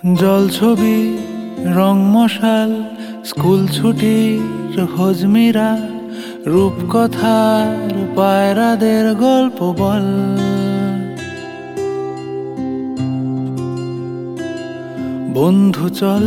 জলছবি রং মশাল স্কুল ছুটির হজমিরা রূপকথার পায়রাদের গল্প বল। বন্ধু চল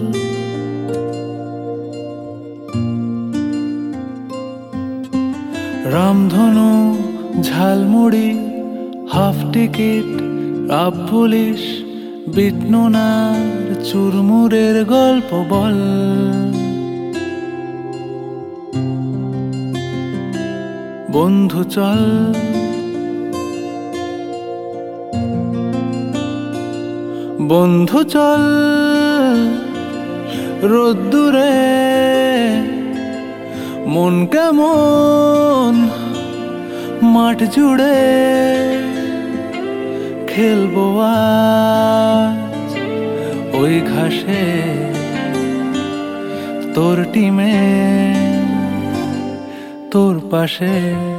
রামধনু ঝালমুড়ি হাফ টিকিট আপ পুলিশ বিটনুনার চুরমুরের গল্প বল। বন্ধু চল বন্ধু চল রোদ্দুরে মন কেমন মাঠ জুড়ে খেলবো আজ ওই ঘাসে তোর টিমে তোর পাশে।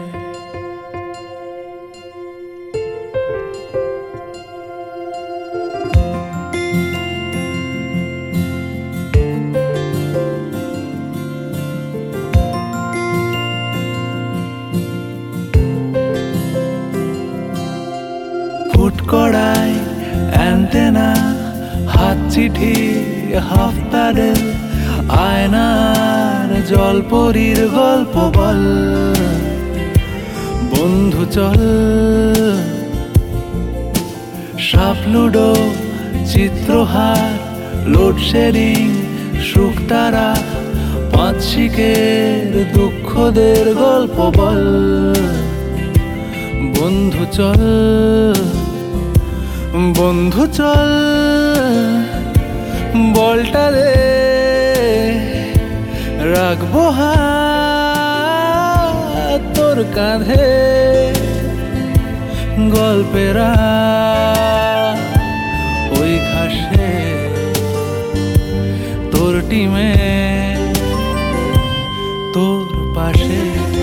ফুটকড়াই অ্যান্টেনা হাত চিঠি হাফ প্যাডেল আয়নার জলপরীর গল্প বল। বন্ধু চল সাপ লুডো চিত্রহার লোডশেডিং শুকতারা পাঁচ শিকের দুঃখদের গল্প বল। বন্ধু চল বন্ধু চল বলটা রে রাখবো হাত তোর কাঁধে গল্পেরা ওই ঘাসে তোর টিমে তোর পাশে।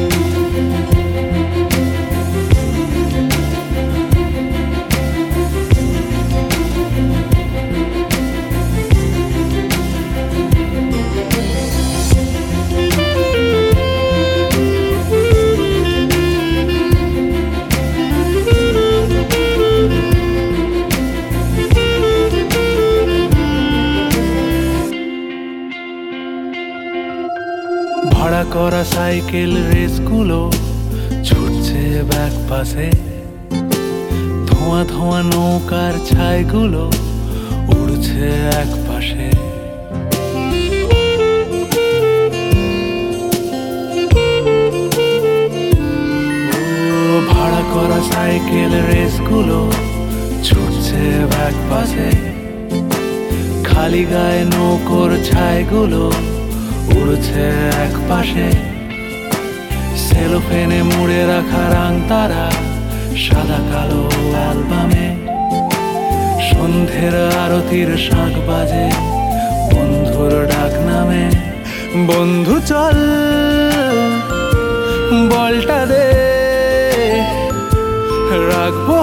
ভাড়া করা সাইকেল রেসগুলো ছুটছে ব্যাক পাশে, ধোঁয়া ধোঁয়া নৌকার ছাইগুলো উড়ছে এক পাশে। ভাড়া করা সাইকেল রেসগুলো ছুটছে ব্যাক পাশে, খালি গায়ে নৌকোর ছাইগুলো উড়ছে এক পাশে। সেলোফেনে মুড়ে রাখা রাং তারা সাদা কালো অ্যালবামে, সন্ধ্যের আরতির শাঁখ বাজে বন্ধুর ডাক নামে। বন্ধু চল বলটা দে রাখবো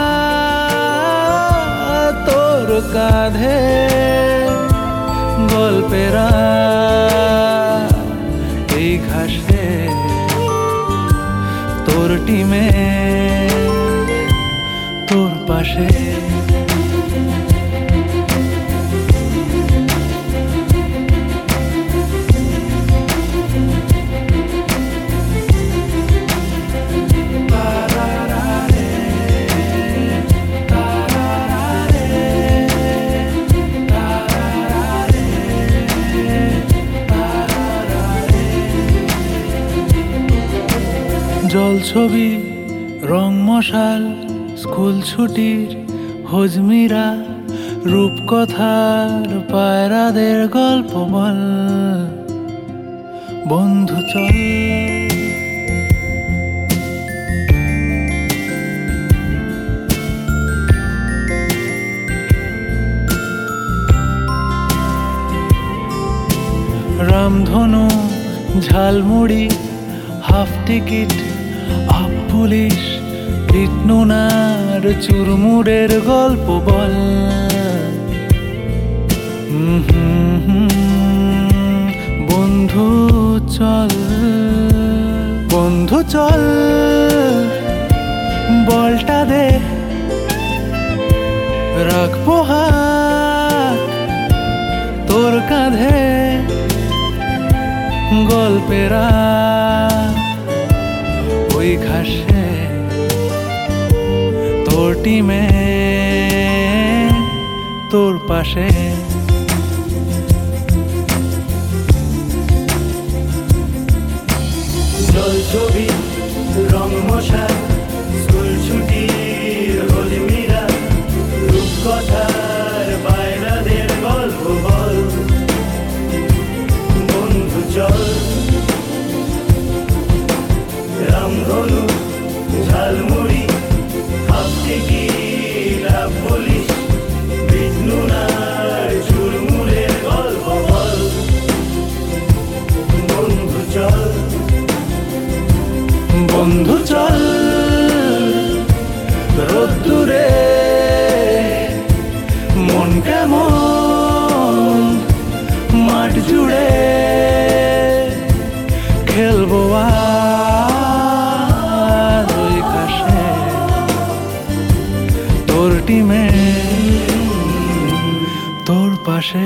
হাত তোর কাঁধে গল্পেরা এই ঘাসে তোর টিমে তোর পাশে। জলছবি রং মশাল স্কুল ছুটির হজমিরা রূপকথার পায়রাদের গল্প বল। বন্ধু চল রামধনু ঝালমুড়ি হাফ টিকিট আপ পুলিশ বিটনুনার চুরমুরের গল্প বল। বন্ধু চল, বন্ধু চল, বলটা দে, রাখবো হাত তোর কাঁধে, গল্পেরা ওই ঘাসে তোর টিমে তোর পাশে। জল ছবি রং মশাই, স্কুল ছুটির হলিমিরা, রূপকথার বাইরাদের গল্প বল। বন্ধু চল, রামধনু ঝালমুড়ি হাফতে কি লাভ বলিস, বিষ্ণুনার চুরমুরের গল্প বল। বন্ধু চল, বন্ধু চল, রোদ্দুরে মন কেমন মাঠ জুড়ে, খেলবো আর ওই ঘাসে তোর টিমে তোর পাশে।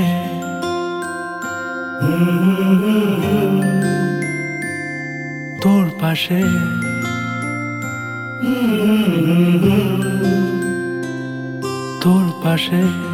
তোর পাশে, তোর পাশে।